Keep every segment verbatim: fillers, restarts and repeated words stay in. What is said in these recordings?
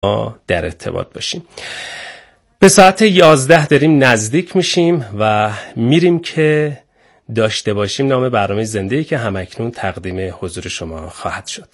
در ارتباط باشیم. به ساعت یازده داریم نزدیک میشیم و میریم که داشته باشیم نام برنامه زنده‌ای که همکنون تقدیم حضور شما خواهد شد.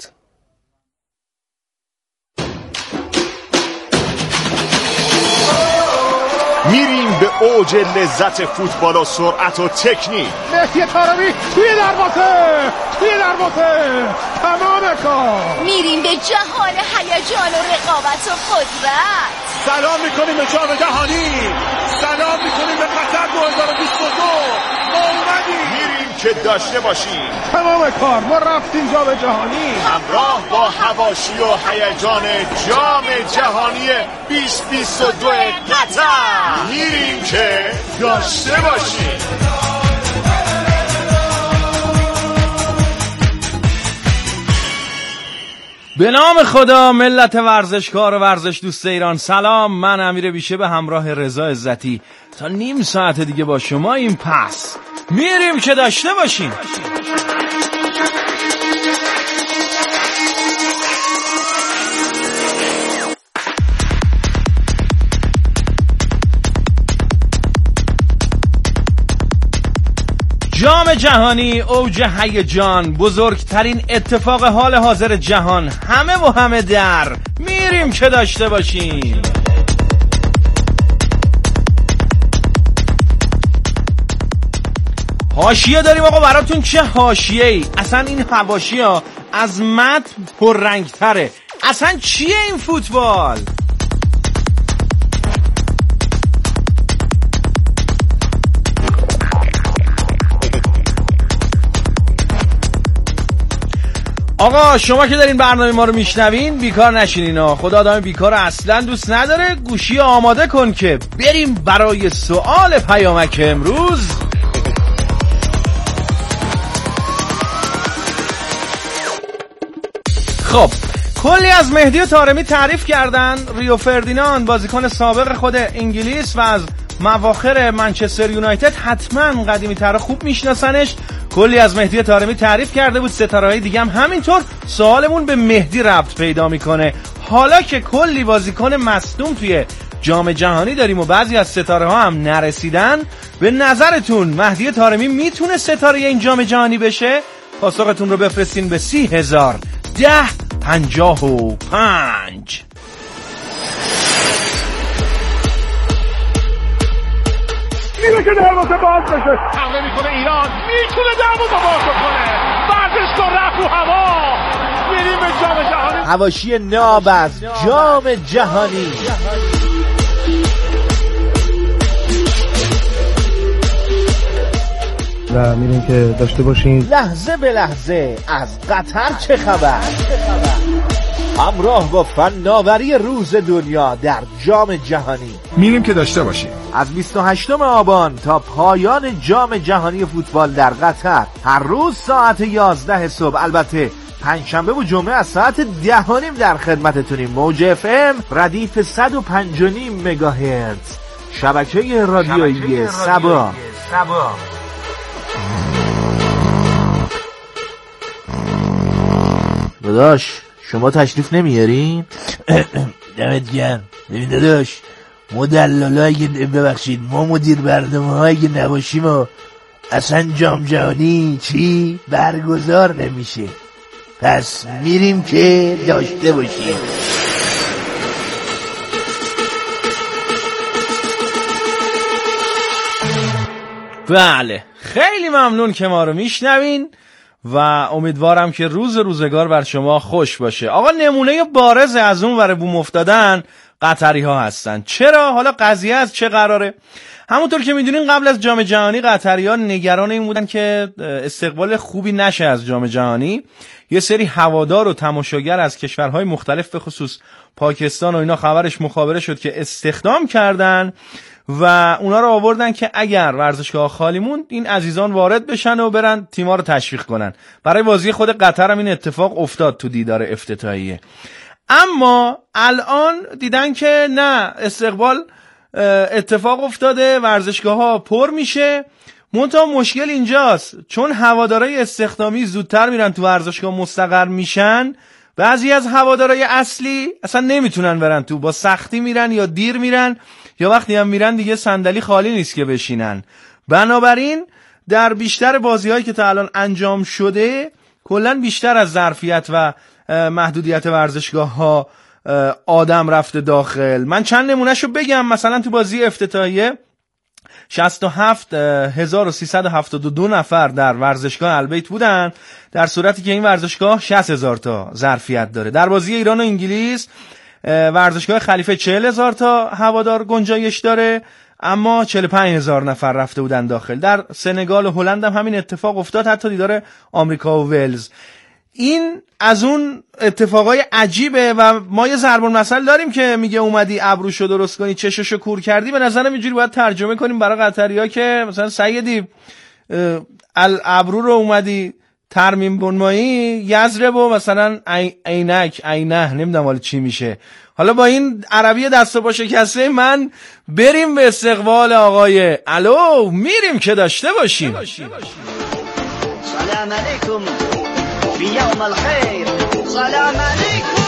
میریم به اوج لذت فوتبال و سرعت و تکنیک. مهدی طارمی توی دروازه توی دروازه تمام کار. میریم به جهان هیجان و رقابت و قدرت. سلام میکنیم به جام جهانی، سلام میکنیم به قطر دو هزار و بیست و دو. ما اومدیم میریم که داشته باشیم تمام کار. ما رفتیم جام جهانی همراه با حواشی و هیجان جام جهانی بیست بیست و دو قطر. میریم که داشته باشیم. به نام خدا، ملت ورزشکار و ورزش دوست ایران، سلام. من امیر بیشه به همراه رضا عزتی تا نیم ساعت دیگه با شما این پس میریم که داشته باشیم. جام جهانی، اوج هیجان، بزرگترین اتفاق حال حاضر جهان، همه و همه در میریم که داشته باشیم. حاشیه داریم آقا براتون. چه حاشیه‌ای؟ اصلا این حواشی‌ها از متن پررنگ‌تره. اصلا چیه این فوتبال؟ آقا شما که دارین برنامه ما رو میشنوین بیکار نشینین ها. خدا آدم بیکار اصلا دوست نداره. گوشی آماده کن که بریم برای سوال پیامک امروز. خب کلی از مهدی طارمی تعریف کردن. ریو فردیناند بازیکن سابق خود انگلیس و از مواخر منچستر یونایتد، حتما قدیمی تر خوب میشناسنش. کلی از مهدی طارمی تعریف کرده بود، ستاره‌های دیگه هم همینطور. سوالمون به مهدی ربط پیدا میکنه. حالا که کلی بازیکن مصدوم توی جام جهانی داریم و بعضی از ستاره ها هم نرسیدن، به نظرتون مهدی طارمی میتونه ستاره این جام جهانی بشه؟ پاسختون رو بفرستین به سی هزار ده پنجاه و پنج. میره که دروازه باز بشه. حمله میکنه ایران، میتونه دروازه باز کنه. ورزشکار رفت رو هوا. میریم به جام جهانی. حواشی ناب از جام جهانی. و میریم که داشته باشیم. لحظه به لحظه از قطر چه خبر؟ همراه با فناوری روز دنیا در جام جهانی میریم که داشته باشیم. از بیست و هشتم آبان تا پایان جام جهانی فوتبال در قطر، هر روز ساعت یازده صبح، البته پنجشنبه و جمعه از ساعت ده و نیم در خدمتتونیم. موج اف ام ردیف صد و پنج و نیم مگاهرتز، شبکه رادیویی سبا. داداش شما تشریف نمیارین؟ دمت گرم. ببین داداش، ما دلالا اگه ببخشید ما مدیر برنامه ها اگه نباشیم و اصلا جام جهانی چی برگزار نمیشه. پس میریم که داشته باشیم. بله، خیلی ممنون که ما رو میشنوین و امیدوارم که روز روزگار بر شما خوش باشه. آقا نمونه بارز از اون ور بوم افتادن قطری ها هستن. چرا؟ حالا قضیه از چه قراره؟ همونطور که میدونین قبل از جام جهانی قطری ها نگران این بودن که استقبال خوبی نشه از جام جهانی. یه سری هوادار و تماشاگر از کشورهای مختلف به خصوص پاکستان و اینا خبرش مخابره شد که استخدام کردن و اونا رو آوردن که اگر ورزشگاه خالی موند این عزیزان وارد بشن و برن تیما رو تشویق کنن. برای بازی خود قطر هم این اتفاق افتاد تو دیدار افتتاحیه. اما الان دیدن که نه، استقبال اتفاق افتاده، ورزشگاه ها پر میشه. منتها مشکل اینجاست، چون هوادارای استخدامی زودتر میرن تو ورزشگاه مستقر میشن، بعضی از هوادارهای اصلی اصلا نمیتونن برن تو، با سختی میرن یا دیر میرن یا وقتی هم میرن دیگه صندلی خالی نیست که بشینن. بنابراین در بیشتر بازی‌هایی که تا الان انجام شده کلاً بیشتر از ظرفیت و محدودیت ورزشگاه‌ها آدم رفته داخل. من چند نمونهشو بگم. مثلا تو بازی افتتاحیه شصت و هفت هزار و سیصد و هفتاد و دو نفر در ورزشگاه البیت بودن، در صورتی که این ورزشگاه شصت هزار تا ظرفیت داره. در بازی ایران و انگلیس ورزشگاه خلیفه چهل هزار تا هوادار گنجایش داره، اما چهل و پنج هزار نفر رفته بودن داخل. در سنگال و هلند هم همین اتفاق افتاد، حتی دیدار آمریکا و ولز. این از اون اتفاقای عجیبه و ما یه ضرب المثل داریم که میگه اومدی ابروشو درست کنی چششو کور کردی. به نظرم اینجوری باید ترجمه کنیم برای قطری‌ها که مثلا سیدی ابرو رو اومدی ترمیم بنمایی یزرب و مثلا عینک عینه نمیدونم حالا چی میشه. حالا با این عربی دست و پا شکسته من بریم به استقبال آقای الو. میریم که داشته باشیم. سلام علیکم فی یوم الخیر. سلام علیکم.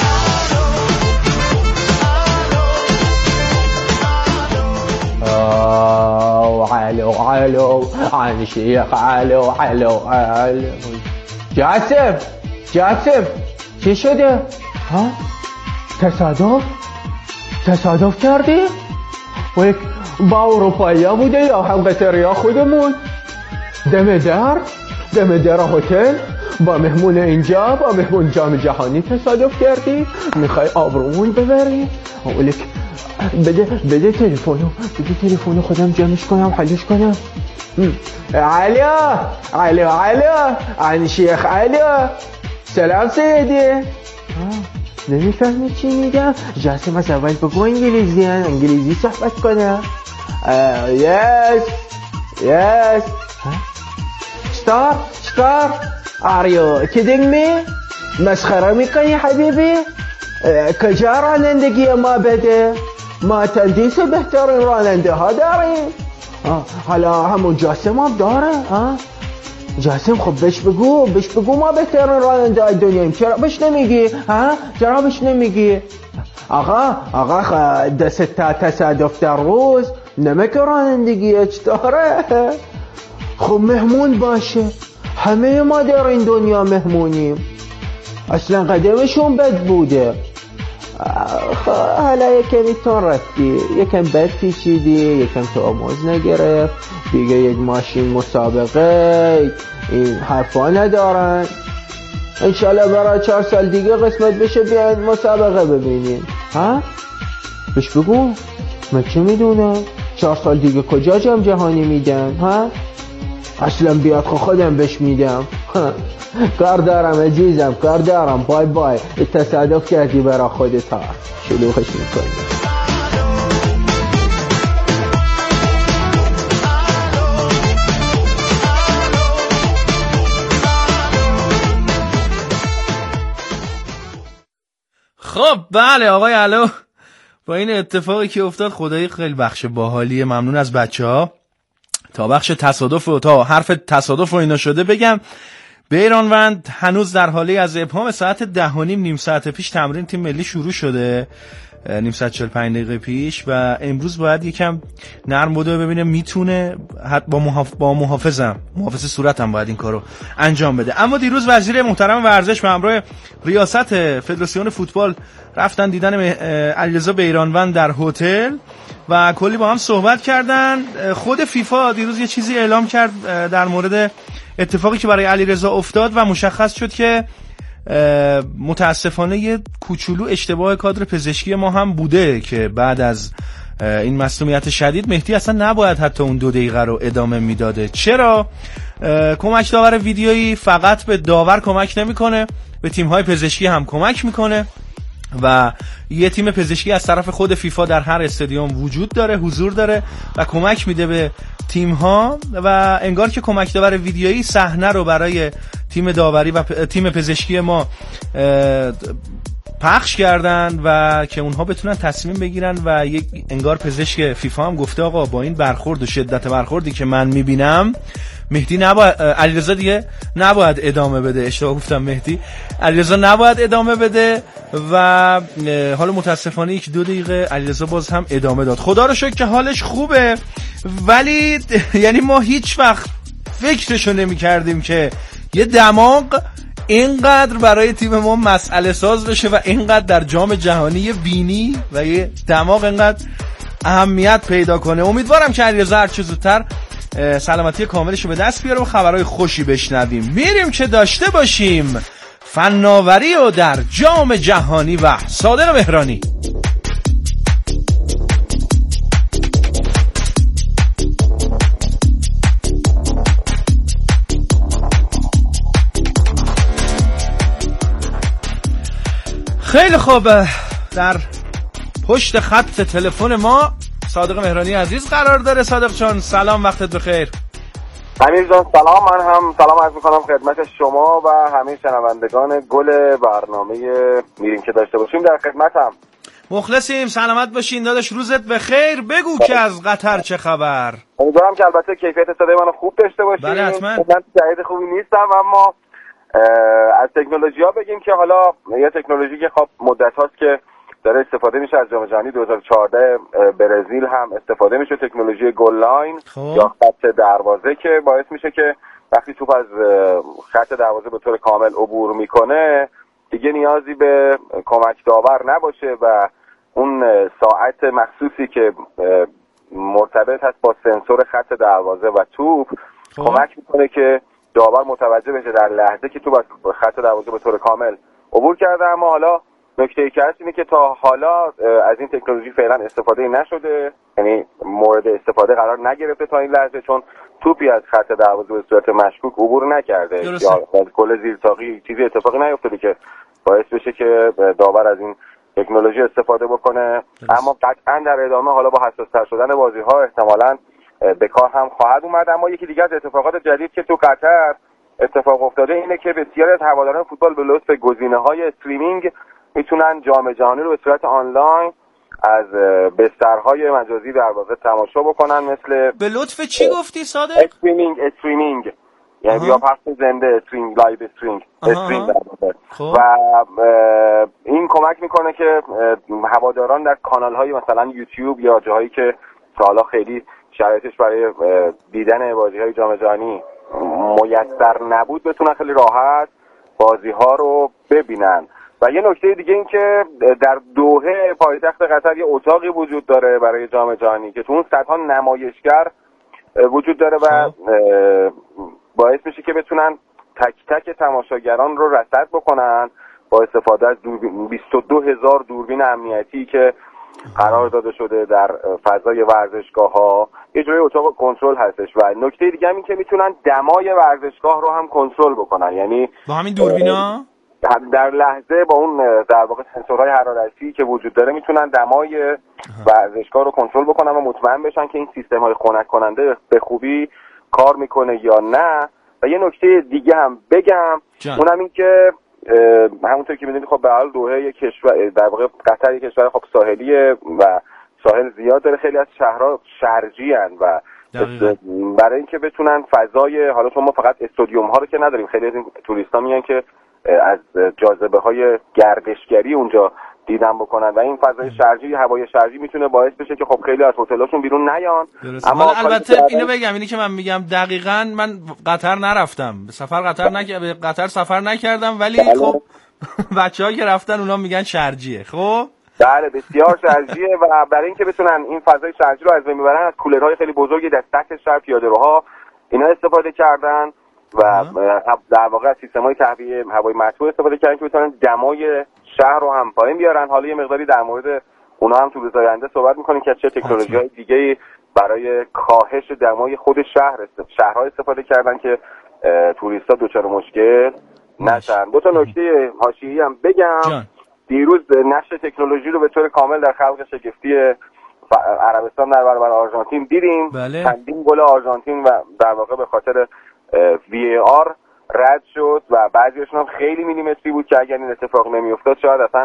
علو علو عن شیخ علو علو علو. جاسم جاسم چی شده؟ ها؟ تصادف؟ تصادف کردی؟ و یک با اروپایی بوده یا هم قطری خودمون؟ دم در؟ دم در هتل؟ با مهمون اینجا با مهمون جام جهانی تصادف کردی؟ میخوای آبرومون ببری؟ اولک بده بده تلفنو بده تلفنو خودم جمعش کنم حلش کنم. علیا علیا علیا عن شیخ علیا. سلام سیدی. نمیفهمی چی میگم؟ جاسم از اول بگو انگلیزی انگلیزی صحبت کنه. یس یس ستار ستار are you kidding me؟ مسخره میکنی حبیبی؟ کجا رانندگی ما بده؟ ما تندیس بهترین راننده ها داریم. حالا همون جاسم هم داره. ها جاسم خب بهش بگو بهش بگو ما بهترین راننده های دنیاییم. چرا بهش نمیگی؟ ها چرا بهش نمیگی؟ آقا آقا دست تا تصادف در روز نمک رانندگی چطوره؟ خب مهمون باشه. همه ما در این دنیا مهمونیم. اصلا قدمشون بد بوده. حالا یکمی تون رفتی یکم بد پیچیدی یکم تو آموز نگرفت دیگه یک ماشین مسابقه این حرفا ندارن. انشالله برای چهار سال دیگه قسمت بشه بیاین مسابقه ببینیم. ها بهش بگو من چه میدونم چهار سال دیگه کجا جام جهانی میدن. ها اصلا بیاد خودم بهش میدم. کار دارم عزیزم کار دارم. بای بای. تصادف کردی برا خودت ها شلوغش میکنی. خب بله آقای الو، با این اتفاقی که افتاد خدایی خیلی بخش باحالیه. ممنون از بچه ها. تا بخش تصادف و تا حرف تصادف و اینا شده بگم بیرانوند هنوز در حالی از ابهام. ساعت ده و نیم نیم ساعت پیش تمرین تیم ملی شروع شده، نیم ساعت چهل و پنج دقیقه پیش، و امروز باید یکم نرم بوده ببینه میتونه با محاف... با محافظم محافظ صورتم باید این کارو انجام بده. اما دیروز وزیر محترم ورزش به همراه ریاست فدراسیون فوتبال رفتن دیدن علیرضا بیرانوند در هتل و کلی با هم صحبت کردن. خود فیفا دیروز یه چیزی اعلام کرد در مورد اتفاقی که برای علیرضا افتاد و مشخص شد که متاسفانه یه کوچولو اشتباه کادر پزشکی ما هم بوده که بعد از این مسئولیت شدید مهدی اصلا نباید حتی اون دو دقیقه رو ادامه میداده. چرا؟ کمک داور ویدیویی فقط به داور کمک نمیکنه، به تیم‌های پزشکی هم کمک میکنه و یه تیم پزشکی از طرف خود فیفا در هر استادیوم وجود داره، حضور داره و کمک میده به تیم‌ها و انگار که کمک داور ویدیویی صحنه رو برای تیم داوری و تیم پزشکی ما پخش کردن و که اونها بتونن تصمیم بگیرن و یک انگار پزشک فیفا هم گفته آقا با این برخورد و شدت برخوردی که من میبینم مهدی نباید، علیرضا دیگه نباید ادامه بده. اشتباه گفتم مهدی، علیرضا نباید ادامه بده و حالا متاسفانه یک دو دقیقه علیرضا باز هم ادامه داد. خدا رو شکر که حالش خوبه، ولی یعنی ما هیچ وقت فکرشو نمی کردیم که یه دماغ اینقدر برای تیم ما مسئله ساز بشه و اینقدر در جام جهانی بینی و یه دماغ اینقدر اهمیت پیدا کنه. امیدوارم که علیرضا هر چه زودتر سلامتی کاملشو به دست بیاره و خبرهای خوشی بشنویم. میریم که داشته باشیم فناوری و در جام جهانی و صادق مهرانی. خیلی خوب، در پشت خط تلفن ما صادق مهرانی عزیز قرار داره. صادق جان سلام، وقتت بخیر. امیر جان سلام، من هم سلام عرض می‌کنم خدمت شما و همه شنوندگان گل برنامه میریم که داشته باشیم. در خدمتم. مخلصیم، سلامت باشین داداش، روزت بخیر. بگو که از قطر چه خبر؟ امیدوارم که البته کیفیت صدای منو خوب داشته باشین. بله حتما. من شاهد خوبی نیستم، اما از تکنولوژی‌ها بگیم که حالا یه تکنولوژی که خب مدت هاست که داره استفاده میشه از جام جهانی دو هزار و چهارده برزیل هم استفاده میشه، تکنولوژی گل لاین یا خط دروازه که باعث میشه که وقتی توپ از خط دروازه به طور کامل عبور میکنه دیگه نیازی به کمک داور نباشه و اون ساعت مخصوصی که مرتبط هست با سنسور خط دروازه و توپ کمک میکنه که داور متوجه بشه در لحظه که توپ از خط دروازه به طور کامل عبور کرده. اما حالا نکته که هست اینه که تا حالا از این تکنولوژی فعلا استفاده نشده، یعنی مورد استفاده قرار نگرفته تا این لحظه، چون توپی از خط دروازه به صورت مشکوک عبور نکرده درسته. یا از گل زیرتاقی چیزی اتفاقی نیفتاده که باعث بشه که داور از این تکنولوژی استفاده بکنه درسته. اما قطعا در ادامه حالا با حساس‌تر شدن بازی‌ها احتمالاً به کار هم خواهد اومد. اما یکی دیگه از اتفاقات جدید که تو قطر اتفاق افتاده اینه که بسیاری از هواداران فوتبال به لطف گزینه‌های استریمینگ میتونن جام جهانی رو به صورت آنلاین از بسترهای مجازی در واقع تماشا بکنن. مثل به لطف چی گفتی صادق؟ استریمینگ استریمینگ یعنی یا پخش زنده، استریم لایو استریم استریم در واقع. و این کمک میکنه که هواداران در کانال‌های مثلا یوتیوب یا جاهایی که حالا خیلی شرایطش برای دیدن بازی‌های جام جهانی میسر نبود بتونن خیلی راحت بازی‌ها رو ببینن. و یه نکته دیگه این که در دوحه پایتخت قطر یه اتاقی وجود داره برای جام جهانی که تو اون صدها نمایشگر وجود داره و باعث میشه که بتونن تک تک تماشاگران رو رصد بکنن با استفاده از بیست و دو هزار دوربین امنیتی که قرار داده شده در فضای ورزشگاه‌ها. یه جوری اتاق کنترل هستش و نکته دیگه هم این که میتونن دمای ورزشگاه رو هم کنترل بکنن، یعنی با همین دوربینا در لحظه با اون در واقع سنسورهای حرارتی که وجود داره میتونن دمای ورزشگاه رو کنترل بکنن و مطمئن بشن که این سیستم‌های خنک کننده به خوبی کار میکنه یا نه. و یه نکته دیگه هم بگم جان. اونم این که همونطور که میدونید خب به حال دوحه یک کشور در واقع قطر یک کشور خب ساحلیه و ساحل زیاد داره، خیلی از شهرها شرجی ان و دقیقا. برای اینکه بتونن فضای حالا چون ما فقط استادیوم ها رو که نداریم، خیلی از این توریستا میان که از جاذبه های گردشگری اونجا دیدن بکنن و این فضای شرجی، هوای شرجی میتونه باعث بشه که خب خیلی از هتل‌هاشون بیرون نیان. اما البته اینو بگم، اینی که من میگم دقیقاً من قطر نرفتم، به سفر قطر نک به قطر سفر نکردم، ولی بله. خب بچه‌ها که رفتن اونا میگن شرجیه. خب بله بسیار شرجیه و برای اینکه بتونن این فضای شرجی رو از بین ببرن از کولرهای خیلی بزرگی در سطح شهر پیاده‌روها اینا استفاده کردن و در واقع از سیستم‌های تهویه هوای مطبوع استفاده کردن که بتونن دمای شهر رو هم پایین بیارن. حالا یه مقداری در مورد اونا هم تو روز آینده صحبت می‌کنیم که چه تکنولوژی‌های دیگه‌ای برای کاهش دمای خود شهر است. شهرها استفاده کردن که توریستا دچار مشکل نشن. دو تا نکته حاشیه‌ای هم بگم جان. دیروز نشر تکنولوژی رو به طور کامل در خلق شگفتی عربستان در برابر آرژانتین دیدیم. بله. چندین گل آرژانتین و در واقع به خاطر وی ای آر رد شد و بعضیشون هم خیلی میلیمتری بود که اگر این اتفاق نمیافتاد شاید اصلا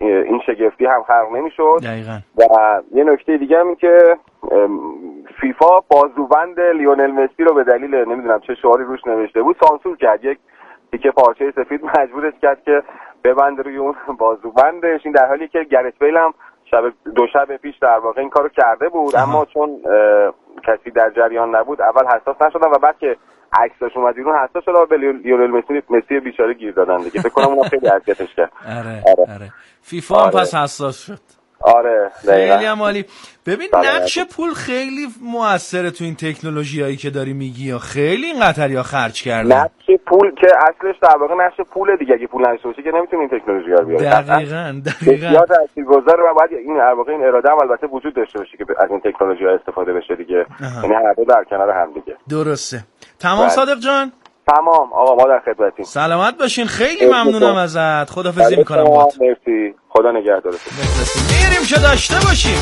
این شگفتی هم خلق نمیشد. دقیقاً. و یه نکته دیگه هم این که فیفا بازوبند لیونل مسی رو به دلیل نمیدونم چه شعاری روش نوشته بود سانسور کرد، یک تیکه پارچه سفید مجبورش کرد که ببنده روی اون بازوبندش، این در حالی که گرت بیل هم شب دو شب پیش در واقع این کارو کرده بود. آها. اما چون کسی در جریان نبود اول حساس نشدن و بعد که عکسش اومد بیرون حساس شد و به لیونل مسی مسی بیچاره گیر دادن دیگه. فکر کنم اون خیلی اذیتش کرد. آره آره, آره. فیفا هم آره. پس حساس شد. آره خیلی عالی. ببین نقش پول خیلی موثره تو این تکنولوژیایی که داری میگی، یا خیلی این قطریا خرج کردن. نقش پول که اصلش در واقع نقش پول دیگه، اگه پول نشه باشه که نمیتونی این تکنولوژی رو بیاری. دقیقاً دقیقاً. یا تاثیرگذاره و باید این در واقع این اراده هم البته وجود داشته باشه که از این تکنولوژی ها استفاده بشه دیگه. یعنی هر دو در کنار هم دیگه. درسته. تمام صادق جان؟ تمام آقا، ما در خدمتیم. سلامت باشین، خیلی ممنونم ازت. خداحافظی میکنم باهات. مرسی، خدا نگهدارتون. میریم چه داشته باشیم.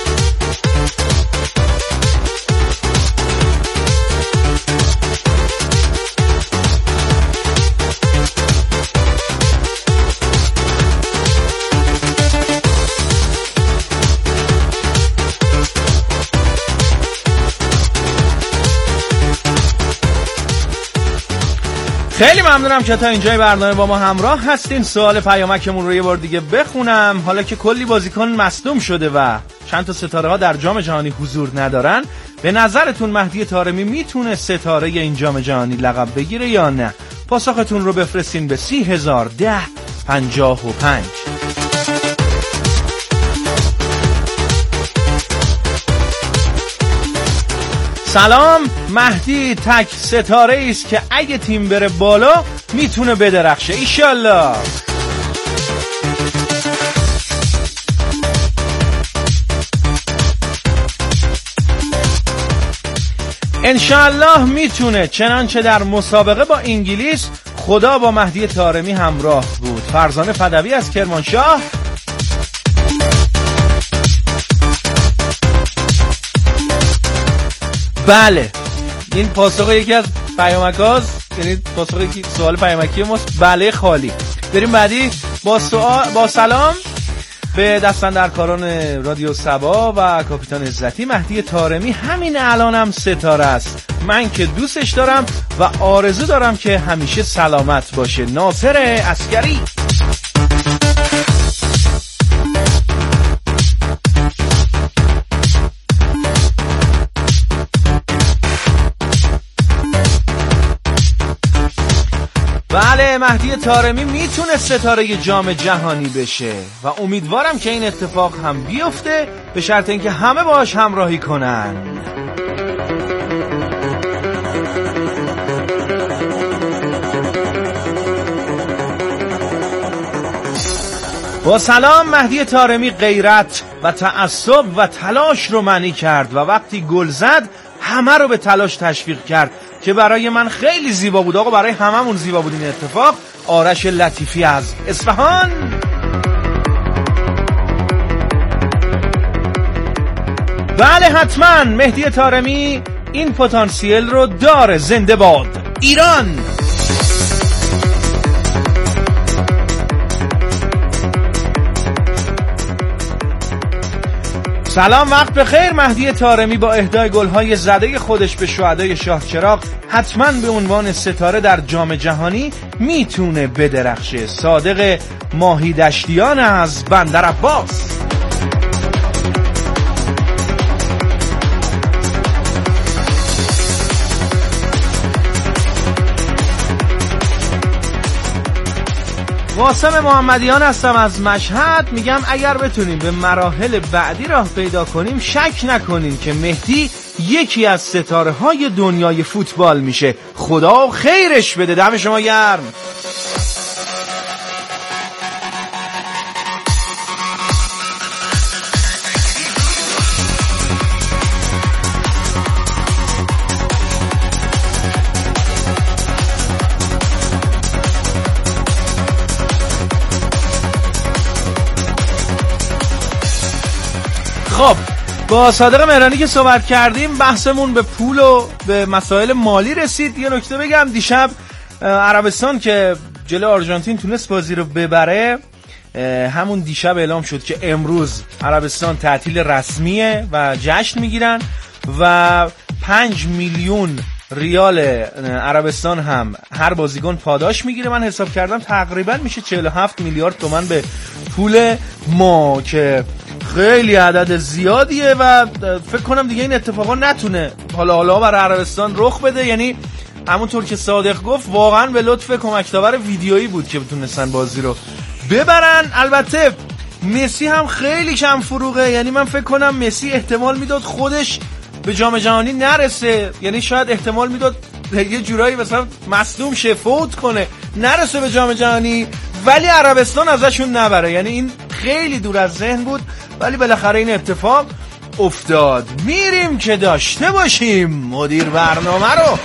خیلی ممنونم که تا اینجای برنامه با ما همراه هستین. سوال پیامکمون رو یه بار دیگه بخونم. حالا که کلی بازیکن مصدوم شده و چند تا ستاره ها در جام جهانی حضور ندارن، به نظرتون مهدی طارمی میتونه ستاره این جام جهانی لقب بگیره یا نه؟ پاسختون رو بفرستین به سی هزار ده پنجاه و پنج. سلام، مهدی تک ستاره است که اگه تیم بره بالا میتونه بدرخشه. ایشالله. انشالله میتونه، چنانچه در مسابقه با انگلیس خدا با مهدی طارمی همراه بود. فرزانه فدوی از کرمانشاه. بله، این پاسخ یکی از پیامک‌هاست، یعنی پاسخ یکی سوال پیامکی ماست. بله خالی. بریم بعدی با سوال. با سلام به دستاندرکاران رادیو سبا و کاپیتان عزتی. مهدی طارمی همین الانم هم ستاره است. من که دوستش دارم و آرزو دارم که همیشه سلامت باشه. ناصر عسکری. بله، مهدی طارمی میتونه ستاره جام جهانی بشه و امیدوارم که این اتفاق هم بیفته، به شرط اینکه همه باهاش همراهی کنن. با سلام، مهدی طارمی غیرت و تعصب و تلاش رو معنی کرد و وقتی گل زد همه رو به تلاش تشویق کرد که برای من خیلی زیبا بود. آقا برای هممون زیبا بود این اتفاق. آرش لطیفی از اصفهان. بله حتما مهدی طارمی این پتانسیل رو داره. زنده باد ایران. سلام، وقت بخیر. مهدی طارمی با اهدای گل‌های زده خودش به شهدای شاهچراغ حتما به عنوان ستاره در جام جهانی میتونه بدرخشه. صادق ماهی دشتیان از بندر عباس. قاسم محمدیان هستم از مشهد. میگم اگر بتونیم به مراحل بعدی راه پیدا کنیم، شک نکنین که مهدی یکی از ستاره های دنیای فوتبال میشه. خدا خیرش بده. دم شما گرم. خب، با صادق مهرانی که صحبت کردیم، بحثمون به پول و به مسائل مالی رسید. یه نکته بگم، دیشب عربستان که جلو آرژانتین تونست بازی رو ببره، همون دیشب اعلام شد که امروز عربستان تعطیل رسمیه و جشن میگیرن و پنج میلیون ریال عربستان هم هر بازیکن پاداش میگیره. من حساب کردم تقریبا میشه چهل و هفت میلیارد تومان به پول ما که خیلی عدد زیادیه و فکر کنم دیگه این اتفاقا نتونه حالا حالا برای عربستان رخ بده. یعنی همونطور که صادق گفت واقعا به لطف کمک‌داور ویدیویی بود که بتونستن بازی رو ببرن. البته مسی هم خیلی کم فروغه، یعنی من فکر کنم مسی احتمال میداد خودش به جام جهانی نرسه، یعنی شاید احتمال میداد یه جورایی مثلا مصدوم شه فوت کنه نرسه به جام جهانی، ولی عربستان ازشون نبره. یعنی این خیلی دور از ذهن بود ولی بالاخره این اتفاق افتاد. میریم که داشته باشیم مدیر برنامه رو.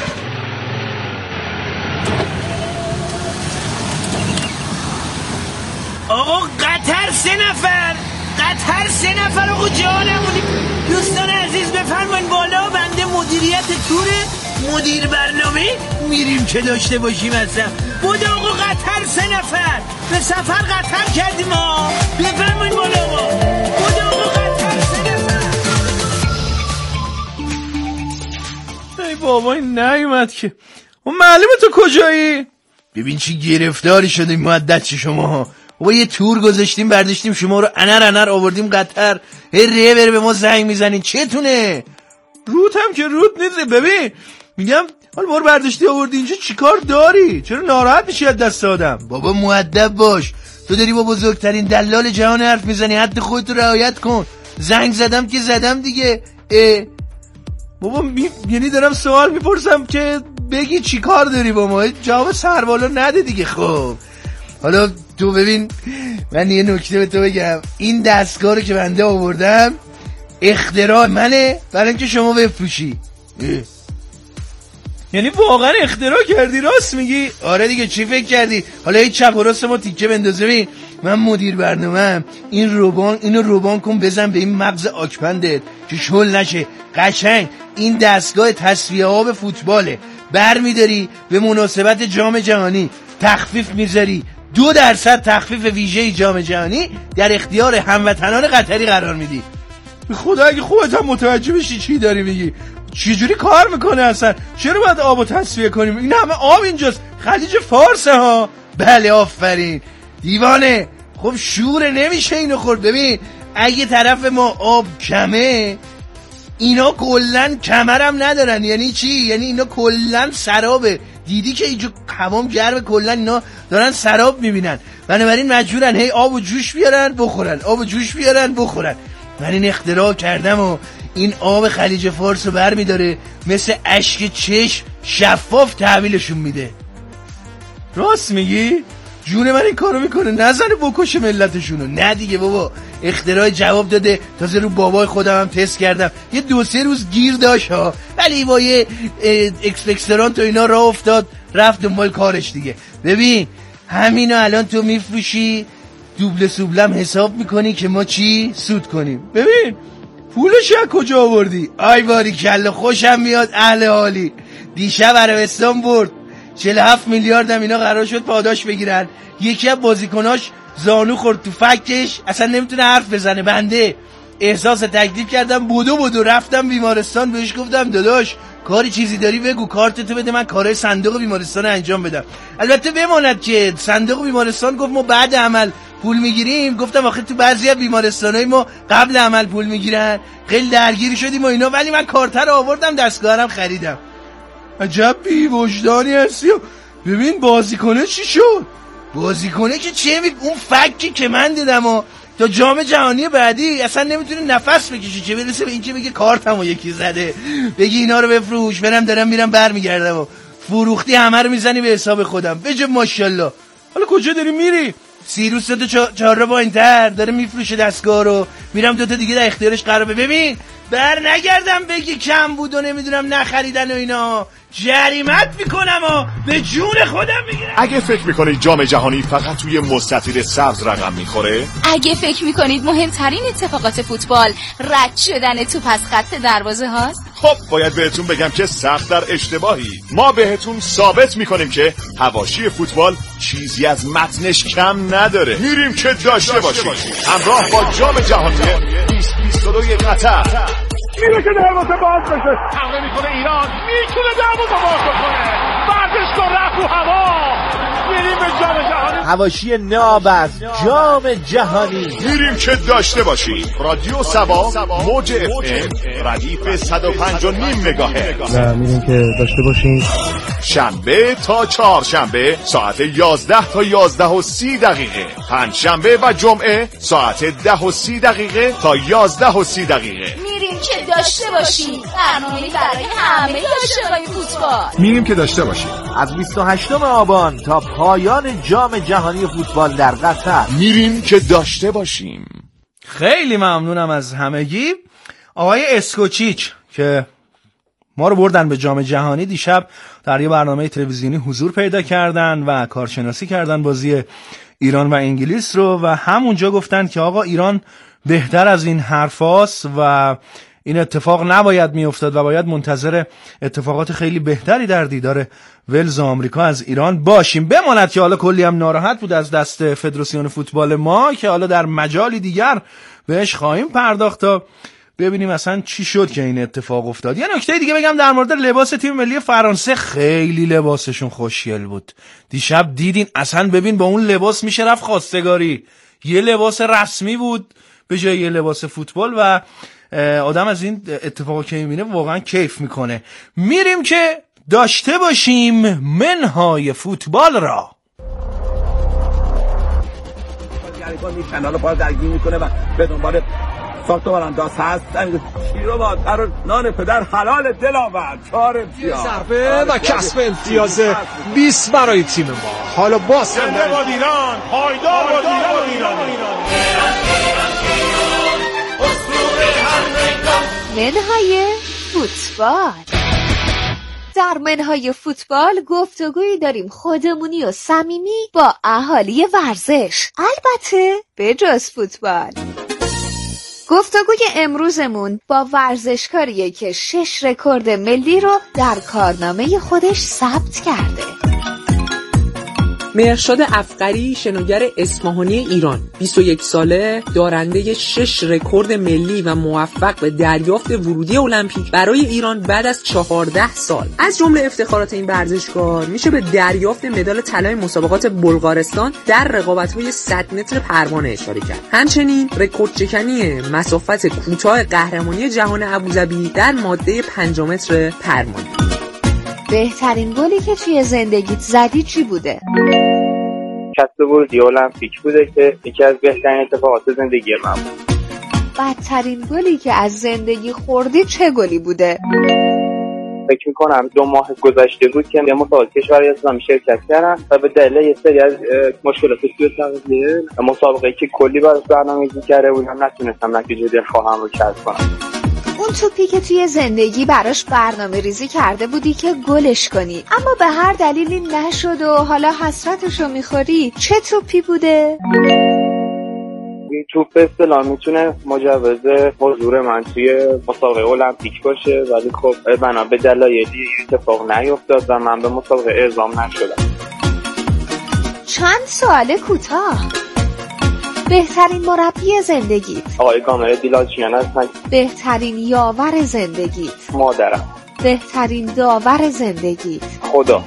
آقا قطر سه نفر قطر سه نفر آقا جانمونی. دوستان عزیز بفرمایید بالا، بنده مدیریت توره مدیر برنامه میریم که داشته باشیم. اصلا بود آقا قطر سه نفر به سفر قطر کردیم ها. بفرمایید بالا آقا. بود آقا قطر سه نفر. ای بابا این نیومد که. اون معلومه تو کجایی؟ ببین چی گرفتاری شدیم مدت چی شما بابا. یه تور گذاشتیم برداشتیم شما رو انر انر آوردیم قطر، هی ریه بره به ما زنگ میزنین چتونه؟ روت هم که روت نیست. ببین میگم حالا بار برداشتی آوردی اینجا چیکار داری؟ چرا ناراحت میشی از دست آدم؟ بابا مؤدب باش، تو داری با بزرگترین دلال جهان حرف میزنی، حد خودت رو رعایت کن. زنگ زدم که زدم دیگه. اه. بابا می... یعنی دارم سوال میپرسم که بگی چیکار داری با ما، جواب سربالا نده دیگه. خب حالا تو ببین من یه نکته به تو بگم، این دستگاه رو که بنده آوردم اختراع منه برای اینکه شما بفروشی. یعنی واقعا اختراع کردی؟ راست میگی؟ آره دیگه چی فکر کردی؟ حالا این چپ و راست ما تیکه بندازه. ببین من مدیر برنامه‌ام، این روبان اینو روبان کن بزن به این مغز آکپندت که شل نشه. قشنگ این دستگاه تصفیه آب فوتباله، بر میداری به مناسبت جام جهانی تخفیف میذاری، دو درصد تخفیف ویژه جام جهانی در اختیار هموطنان قطری قرار میدی. خدا اگه خودت هم متوجه بشی چی داری میگی. چجوری کار میکنه اصلا؟ چرا باید آبو تصفیه کنیم؟ این همه آب اینجاست، خلیج فارسه ها. بله آفرین دیوانه. خب شوره نمیشه اینو خورد. ببین اگه طرف ما آب کمه اینا کلن کمرم ندارن. یعنی چی؟ یعنی اینا کلن سرابه. دیدی که اینجا هوام گرمه، کلن اینا دارن سراب میبینن، بنابراین مجبورن هی آب و جوش بیارن بخورن، آب و جوش بیارن بخورن. من این اختراع کردم و این آب خلیج فارس رو بر میداره مثل اشک چشم شفاف تحویلشون میده. راست میگی؟ جون من این کارو میکنه، نزنه بکشه ملتشونو. نه دیگه بابا اختراع جواب داده. تازه رو بابای خودم هم تست کردم، یه دو سه روز گیر داشت ها، ولی با یه اکسپکسران تو اینا راه افتاد رفت دنبال کارش دیگه. ببین همینو الان تو میفروشی دوبله سوبلم حساب میکنی که ما چی سود کنیم. ببین پولش از کجا آوردی؟ آی باری کلا خوشم میاد اهل حالی. دیشب عربستان برد چهل و هفت میلیارد هم اینا قرار شد پاداش بگیرن. یکی از بازیکناش زانو خورد تو فکش، اصلا نمیتونه حرف بزنه. بنده احساس تکلیف کردم بودو بودو رفتم بیمارستان، بهش گفتم داداش کاری چیزی داری بگو، کارتتو بده من کارهای صندوق بیمارستان انجام بدم. البته بماند که صندوق بیمارستان گفت ما بعد عمل پول میگیریم. گفتم آخه تو بعضی از بیمارستانای ما قبل عمل پول میگیرن. خیلی درگیری شدیم و اینا، ولی من کارت رو آوردم دستگاهرم خریدم. عجب بی وجدانی هستی. ببین بازیکنه چی شد؟ بازیکنه که چه می اون فکی که من دیدم و تا جام جهانی بعدی اصلا نمیتونه نفس بکشه، چه برسه به این که بگه کارتمو یکی زده، بگی اینا رو بفروش برم دارم میرم برمیگردم و فروختی همه رو میزنی به حساب خودم. بجه ماشاءالله. حالا کجا داری میری؟ سیروس تا چهار, چهار رو با این تر داره میفروشه دستگاه رو، میرم دوتا دیگه در اختیارش قرار بده. ببین بر نگردم بگی کم بود و نمیدونم نخریدن و اینا، جریمت میکنم و به جون خودم میگیرم. اگه فکر میکنید جام جهانی فقط توی مستطیل سبز رقم میخوره، اگه فکر میکنید مهمترین اتفاقات فوتبال رد شدن توپ از خط دروازه هاست، خب باید بهتون بگم که سخت در اشتباهی. ما بهتون ثابت میکنیم که حواشی فوتبال چیزی از متنش کم نداره. میریم که داشته باشیم همراه با جام جهانی بیست بیست و دو قطر. میره که دروازه باز بشه، حمله میکنه ایران، میتونه دروازه باز کنه، ورزشکار رفت رو هوا. میریم به جام جهانی، حواشی ناب از جام جهانی. میریم که داشته باشیم رادیو سبا موج اف ام ردیف صد و پنج و نیم مگاهرتز و میریم که داشته باشیم شنبه تا چهارشنبه ساعت یازده تا یازده و سی دقیقه، پنج شنبه و جمعه ساعت ده و سی دقیقه تا یازده و سی دقیقه. میریم که داشته باشیم برنامه‌ای برای همه عاشقای فوتبال. میریم که داشته باشیم از بیست و هشتم آبان تا پایان جام جهانی فوتبال در قطر. میریم که داشته باشیم. خیلی ممنونم از همگی. آقای اسکوچیچ که ما رو بردن به جام جهانی، دیشب در یه برنامه تلویزیونی حضور پیدا کردن و کارشناسی کردن بازی ایران و انگلیس رو و همونجا گفتن که آقا ایران بهتر از این حرفاست و این اتفاق نباید میافتاد و باید منتظر اتفاقات خیلی بهتری در دیدار ولز و آمریکا از ایران باشیم. بماند که حالا کلی هم ناراحت بود از دست فدراسیون فوتبال ما که حالا در مجالی دیگر بهش خواهیم پرداخت تا ببینیم اصلا چی شد که این اتفاق افتاد. یه نکته دیگه بگم در مورد لباس تیم ملی فرانسه، خیلی لباسشون خوشگل بود. دیشب دیدین اصلا ببین با اون لباس میشه رفت خواستگاری. یه لباس رسمی بود به جای یه لباس فوتبال و آدم از این اتفاقا که میبینه واقعا کیف میکنه. میریم که داشته باشیم منهای فوتبال را. کانال پا درگیر میکنه و به دنبال ساختمان انداز هست. شیرو با در نان پدر حلال دل آورد. چهار امتیاز ضربه و کسب امتیاز بیست برای تیم ما. حالا باز زنده باد ایران، پایدار باد ایران. منهای فوتبال. در منهای فوتبال گفتگویی داریم خودمونی و صمیمی با اهالی ورزش، البته به جز فوتبال. گفتگوی امروزمون با ورزشکاریه که شش رکورد ملی رو در کارنامه خودش ثبت کرده. مهرشاد افقری، شناگر اصفهانی ایران، بیست و یک ساله، دارنده شش رکورد ملی و موفق به دریافت ورودی المپیک برای ایران بعد از چهارده سال. از جمله افتخارات این ورزشکار میشه به دریافت مدال طلای مسابقات بلغارستان در رقابت‌های صد متر پروانه اشاره کرد. همچنین رکورد شکنی مسافت کوتاه قهرمانی جهان ابوظبی در ماده پنج متر پروانه. بهترین گلی که توی زندگیت زدی چی بوده؟ کسب ورودی المپیک بوده که یکی از بهترین اتفاقات زندگی من بود. بدترین گلی که از زندگی خوردی چه گلی بوده؟ فکر میکنم دو ماه گذشته بود که یه مسابقه کشور اسلامی شرکت کردم و به دلیل یه سری از مشکلات سیاسی مسابقه که کلی براش برنامه‌ریزی کرده بودم نتونستم نتیجه دلخواهم رو کسب کنم. اون توپی که توی زندگی براش برنامه ریزی کرده بودی که گلش کنی اما به هر دلیلی نشد و حالا حسرتشو میخوری، چه توپی بوده؟ این توپ به اصطلاح میتونه مجوز حضور من توی مسابقه المپیک باشه، ولی خب بنا به دلایلی اتفاق نیفتاد و من به مسابقه اعزام نشدم. چند سوال کوتاه. بهترین مربی زندگیت؟ آقای کامل دیلالچیان هستن. بهترین یاور زندگیت؟ مادرم. بهترین داور زندگیت؟ خدا.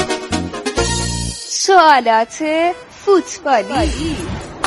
سوالات فوتبالی.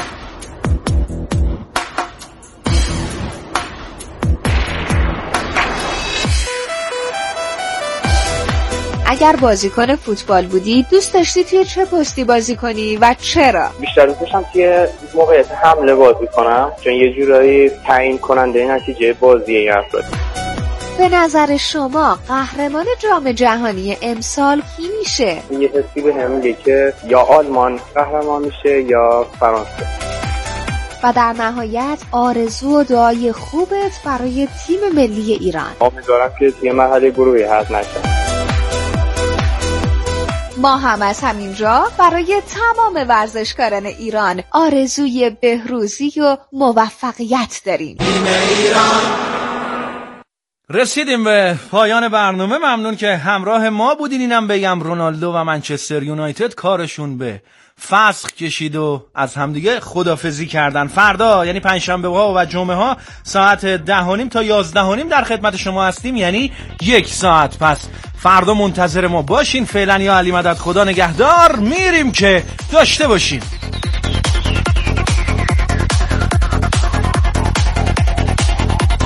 اگر بازیکن فوتبال بودی دوست داشتی توی چه پستی بازی کنی و چرا؟ بیشتر دوست داشتم توی موقعیت حمله بازی کنم چون یه جورایی تعیین کننده نتیجه بازی این افراد. به نظر شما قهرمان جام جهانی امسال کی میشه؟ یه حسی به هم میگه که یا آلمان قهرمان میشه یا فرانسه. و در نهایت آرزو و دعای خوبت برای تیم ملی ایران. امیدوارم که تیم مرحله گروهی حذف نشه. ما هم از همینجا برای تمام ورزشکاران ایران آرزوی بهروزی و موفقیت داریم. رسیدیم به پایان برنامه. ممنون که همراه ما بودین. اینم بگم رونالدو و منچستر یونایتد کارشون به فسخ کشید و از همدیگه خدافزی کردن. فردا یعنی پنجشنبه ها و جمعه ها ساعت ده و نیم تا یازده و نیم در خدمت شما هستیم، یعنی یک ساعت. پس فردا منتظر ما باشین. فعلا یا علی مدد، خدا نگهدار. میریم که داشته باشین.